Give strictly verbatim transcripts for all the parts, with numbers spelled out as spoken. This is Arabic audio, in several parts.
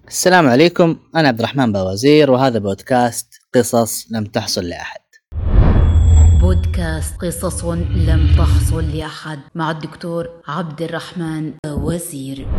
السلام عليكم، أنا عبد الرحمن باوزير وهذا بودكاست قصص لم تحصل لأحد. بودكاست قصص لم تحصل لأحد مع الدكتور عبد الرحمن باوزير.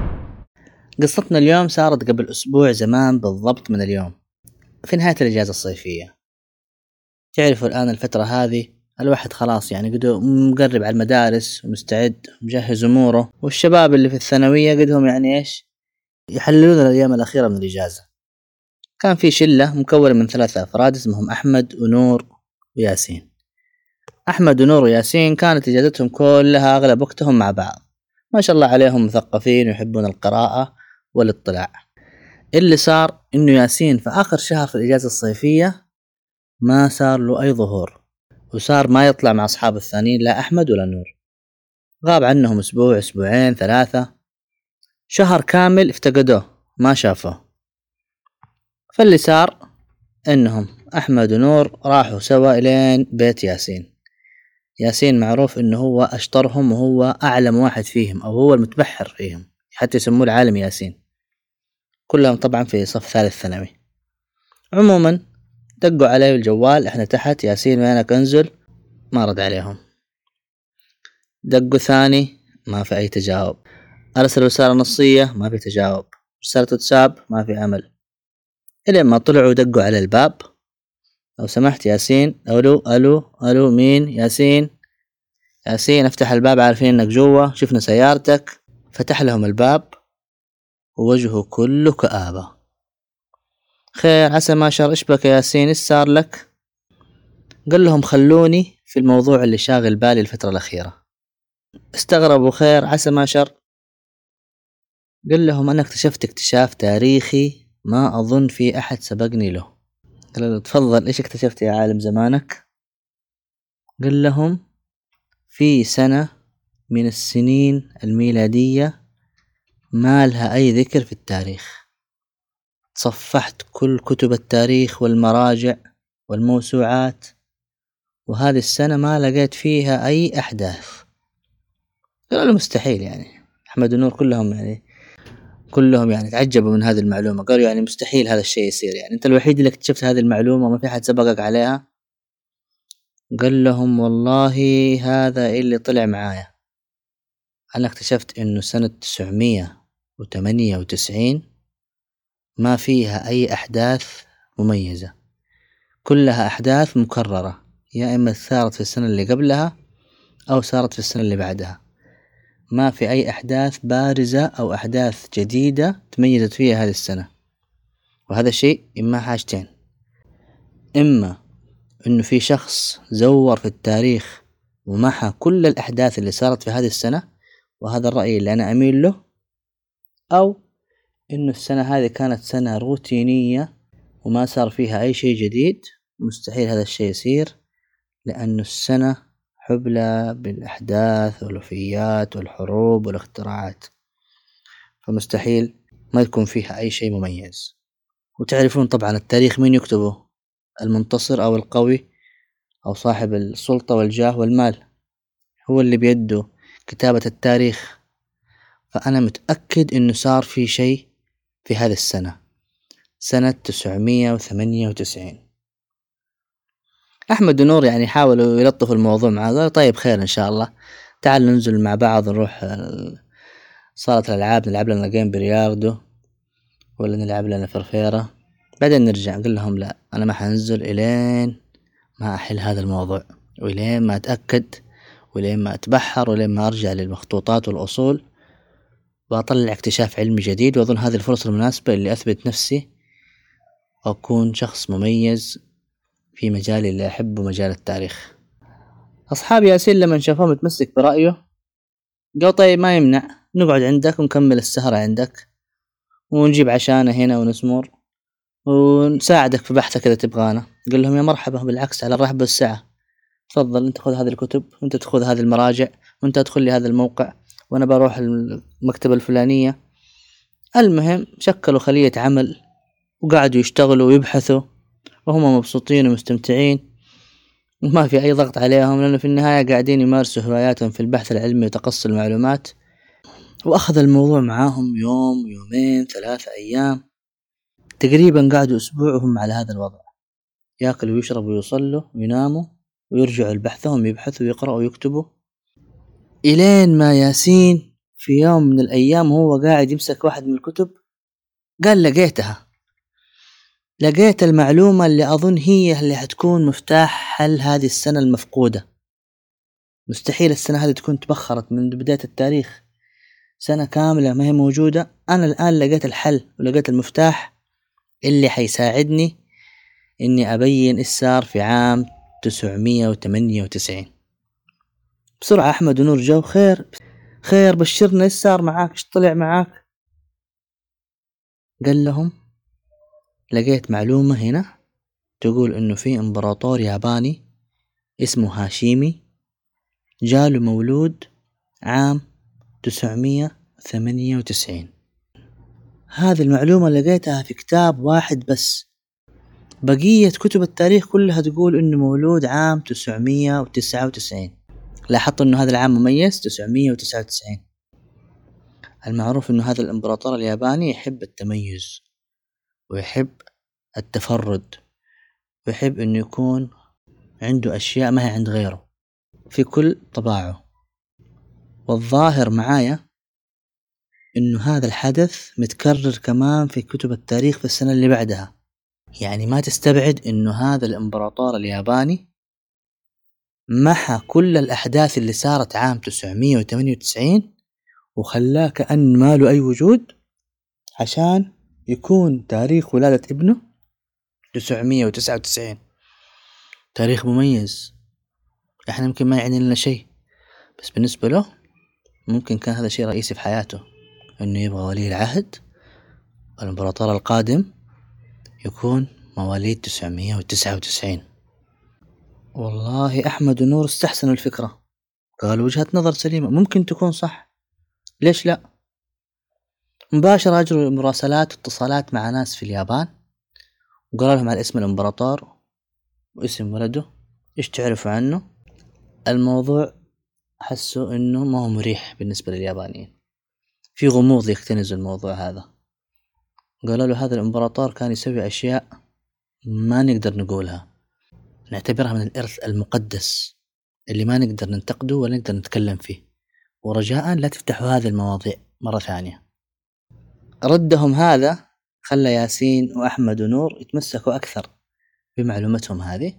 قصتنا اليوم صارت قبل أسبوع زمان بالضبط من اليوم، في نهاية الإجازة الصيفية. تعرفوا الآن الفترة هذه الواحد خلاص يعني قدو مقرب على المدارس ومستعد مجهز أموره، والشباب اللي في الثانوية قدهم يعني إيش يحللون الأيام الأخيرة من الإجازة. كان في شلة مكونة من ثلاثة أفراد اسمهم أحمد ونور وياسين. أحمد ونور وياسين كانت إجازتهم كلها أغلب وقتهم مع بعض، ما شاء الله عليهم مثقفين ويحبون القراءة والاطلاع. اللي صار إنه ياسين في آخر شهر في الإجازة الصيفية ما صار له أي ظهور، وصار ما يطلع مع أصحابه الثانيين لا أحمد ولا نور. غاب عنهم أسبوع أسبوعين ثلاثة، شهر كامل افتقدوه ما شافوه. فاللي صار إنهم أحمد ونور راحوا سوا إلين بيت ياسين. ياسين معروف إنه هو أشطرهم وهو أعلم واحد فيهم، أو هو المتبحر فيهم، حتى يسموه العالم ياسين. كلهم طبعا في صف ثالث ثانوي. عموما دقوا عليه الجوال، إحنا تحت، ياسين وينك انزل. ما رد عليهم. دقوا ثاني ما في أي تجاوب. أرسل رسالة نصية ما في تجاوب. رسالة واتساب ما في أمل. إلين ما طلعوا دقوا على الباب. لو سمحت ياسين. ألو ألو ألو مين؟ ياسين ياسين افتح الباب، عارفين انك جوا، شفنا سيارتك. فتح لهم الباب ووجهه كله كآبة. خير عسى ما شر، ايش بك يا ياسين، ايش صار لك؟ قال لهم خلوني في الموضوع اللي شاغل بالي الفترة الأخيرة. استغربوا، خير عسى ما شر. قال لهم أنا اكتشفت اكتشاف تاريخي ما أظن في أحد سبقني له. قال له تفضل، ايش اكتشفت يا عالم زمانك؟ قال لهم في سنة من السنين الميلادية ما لها أي ذكر في التاريخ. تصفحت كل كتب التاريخ والمراجع والموسوعات، وهذه السنة ما لقيت فيها أي أحداث. قالوا له مستحيل يعني. أحمد ونور كلهم يعني كلهم يعني تعجبوا من هذه المعلومة، قالوا يعني مستحيل هذا الشيء يصير، يعني أنت الوحيد اللي اكتشفت هذه المعلومة وما في حد سبقك عليها. قال لهم والله هذا اللي طلع معايا. أنا اكتشفت إنه سنة تسعمية وثمانية وتسعين ما فيها أي أحداث مميزة، كلها أحداث مكررة، يا إما صارت في السنة اللي قبلها أو صارت في السنة اللي بعدها. ما في أي أحداث بارزة أو أحداث جديدة تميزت فيها هذه السنة. وهذا شيء إما حاجتين، إما إنه في شخص زور في التاريخ ومحى كل الأحداث اللي صارت في هذه السنة، وهذا الرأي اللي أنا أميل له، أو إنه السنة هذه كانت سنة روتينية وما صار فيها أي شيء جديد. مستحيل هذا الشيء يصير، لأنه السنة حبلى بالأحداث والوفيات والحروب والاختراعات، فمستحيل ما يكون فيها أي شيء مميز. وتعرفون طبعا التاريخ مين يكتبه؟ المنتصر أو القوي أو صاحب السلطة والجاه والمال، هو اللي بيده كتابة التاريخ. فأنا متأكد إنه صار في شيء في هذه السنة، سنة تسعمية وثمانية وتسعين. أحمد ونور يعني حاولوا يلطفوا الموضوع معاه، قالوا طيب خير إن شاء الله، تعال ننزل مع بعض نروح صالة الألعاب نلعب لنا جيم بلياردو ولا نلعب لنا فرفيرة بعدين نرجع. قال لهم لا، أنا ما حنزل إلين ما أحل هذا الموضوع، وإلين ما أتأكد، وإلين ما أتبحر، وإلين ما أرجع للمخطوطات والأصول وأطلع اكتشاف علمي جديد. وأظن هذه الفرصة المناسبة اللي أثبت نفسي وأكون شخص مميز في مجالي اللي أحبه، مجال التاريخ. أصحاب ياسين لما شافوه متمسك برأيه قالوا طيب ما يمنع نقعد عندك ونكمل السهرة عندك ونجيب عشانا هنا ونسمر ونساعدك في بحثك إذا تبغانا. قال لهم يا مرحبا، بالعكس على الرحب والسعة، تفضل أنت خذ هذه الكتب وأنت تأخذ هذه المراجع وأنت أدخل لي هذا الموقع وأنا بروح المكتبة الفلانية. المهم شكلوا خلية عمل وقعدوا يشتغلوا ويبحثوا وهم مبسوطين ومستمتعين، وما في أي ضغط عليهم، لأنه في النهاية قاعدين يمارسوا هواياتهم في البحث العلمي وتقصي المعلومات. وأخذ الموضوع معاهم يوم يومين ثلاثة أيام، تقريبا قعدوا أسبوع وهم على هذا الوضع، يأكلوا ويشربوا ويصلوا ويناموا ويرجعوا لبحثهم، يبحثوا ويقرأوا ويكتبوا، إلين ما ياسين في يوم من الأيام هو قاعد يمسك واحد من الكتب قال لقيتها، لقيت المعلومة اللي أظن هي اللي هتكون مفتاح حل هذه السنة المفقودة. مستحيل السنة هذه تكون تبخرت من بداية التاريخ، سنة كاملة ما هي موجودة. أنا الآن لقيت الحل ولقيت المفتاح اللي حيساعدني إني أبين إيش صار في عام تسعمية وثمانية وتسعين. بسرعة أحمد ونور جو، خير خير بشرنا إيش صار معاك، إيش طلع معاك؟ قال لهم لقيت معلومة هنا تقول إنه في إمبراطور ياباني اسمه هاشيمي جاله مولود عام تسعمية وثمانية وتسعين. هذه المعلومة لقيتها في كتاب واحد بس، بقية كتب التاريخ كلها تقول إنه مولود عام تسعمية وتسعة وتسعين. لاحظت إنه هذا العام مميز تسعمية وتسعة وتسعين. المعروف إنه هذا الإمبراطور الياباني يحب التميز ويحب التفرد ويحب إنه يكون عنده أشياء ما هي عند غيره في كل طباعه. والظاهر معايا إنه هذا الحدث متكرر كمان في كتب التاريخ في السنة اللي بعدها، يعني ما تستبعد إنه هذا الإمبراطور الياباني محى كل الأحداث اللي صارت عام تسعمية وثمانية وتسعين وخلاه كأن ما له أي وجود عشان يكون تاريخ ولادة ابنه تسعمية وتسعة وتسعين. تاريخ مميز، إحنا ممكن ما يعني لنا شيء، بس بالنسبة له ممكن كان هذا شيء رئيسي في حياته، إنه يبغى ولي العهد الإمبراطور القادم يكون مواليد تسعمية وتسعة وتسعين. والله أحمد ونور استحسنوا الفكرة، قالوا وجهة نظر سليمة ممكن تكون صح، ليش لا؟ مباشرة أجروا مراسلات واتصالات مع ناس في اليابان وقالوا لهم على اسم الإمبراطور واسم ولده، إيش تعرفوا عنه؟ الموضوع حسوا إنه ما هو مريح بالنسبة لليابانيين، في غموض يكتنز الموضوع هذا. قالوا له هذا الإمبراطور كان يسوي أشياء ما نقدر نقولها، نعتبرها من الإرث المقدس اللي ما نقدر ننتقده ولا نقدر نتكلم فيه، ورجاء لا تفتحوا هذه المواضيع مرة ثانية. ردهم هذا خلى ياسين وأحمد ونور يتمسكوا أكثر بمعلومتهم هذه،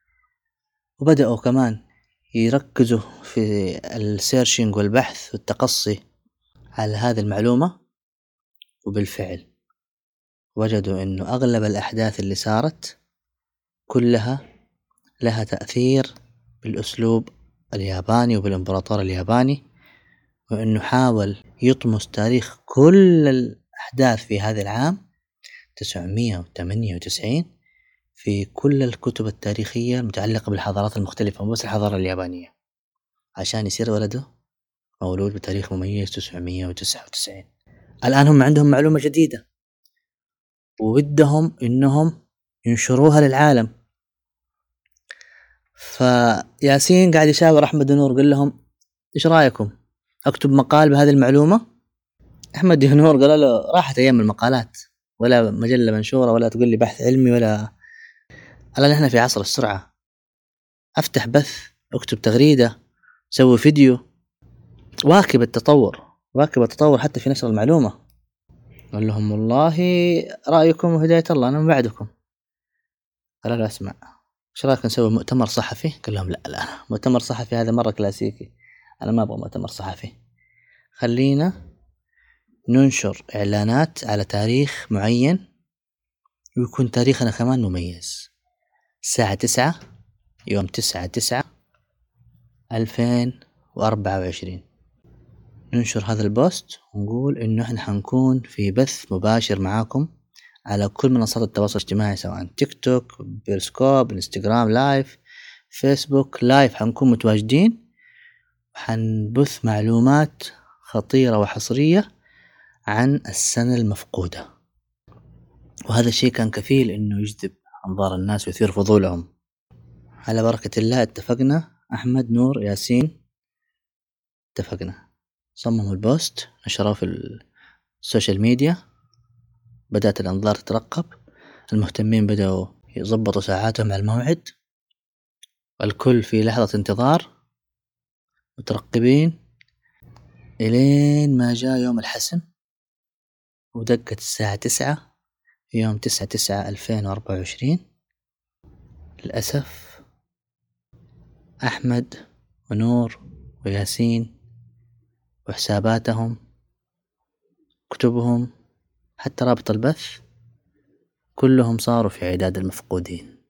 وبدأوا كمان يركزوا في السيرشنج والبحث والتقصي على هذه المعلومة. وبالفعل وجدوا أنه أغلب الأحداث اللي صارت كلها لها تأثير بالأسلوب الياباني وبالإمبراطور الياباني، وأنه حاول يطمس تاريخ كل الأحداث في هذا العام تسعمية وثمانية وتسعين في كل الكتب التاريخية المتعلقة بالحضارات المختلفة، مو بس الحضارة اليابانية، عشان يصير ولده مولود بتاريخ مميز تسعمية وتسعة وتسعين. الآن هم عندهم معلومة جديدة وودهم إنهم ينشروها للعالم. فياسين قاعد يشاور أحمد ونور قال لهم إيش رأيكم أكتب مقال بهذه المعلومة؟ أحمد ونور قال له راحت أيام المقالات، ولا مجلة منشورة ولا تقول لي بحث علمي، ولا الآن إحنا في عصر السرعة، أفتح بث، أكتب تغريدة، سوي فيديو، واكب التطور واكب التطور حتى في نشر المعلومة. قال لهم والله رأيكم وهداية الله، أنا من بعدكم. قال له اسمع، إيش رأيك نسوي مؤتمر صحفي؟ قال لهم لا لا مؤتمر صحفي هذا مرة كلاسيكي، أنا ما أبغى مؤتمر صحفي، خلينا ننشر إعلانات على تاريخ معين ويكون تاريخنا كمان مميز. الساعة تسعة يوم تسعة تسعة ألفين وأربعة وعشرين ننشر هذا البوست ونقول إنه إحنا حنكون في بث مباشر معاكم على كل منصات التواصل الاجتماعي، سواء تيك توك، بيرسكوب، انستغرام لايف، فيسبوك لايف، حنكون متواجدين وحنبث معلومات خطيرة وحصرية عن السنة المفقودة. وهذا الشيء كان كفيل إنه يجذب أنظار الناس ويثير فضولهم. على بركة الله اتفقنا، أحمد نور ياسين اتفقنا، صمموا البوست، نشروه في السوشيال ميديا، بدأت الأنظار تترقب، المهتمين بدأوا يضبطوا ساعاتهم على الموعد، الكل في لحظة انتظار مترقبين إلين ما جاء يوم الحسم، ودقت الساعة تسعة يوم تسعة تسعة ألفين وأربعة وعشرين. للأسف أحمد ونور وياسين وحساباتهم، كتبهم، حتى رابط البث، كلهم صاروا في عداد المفقودين.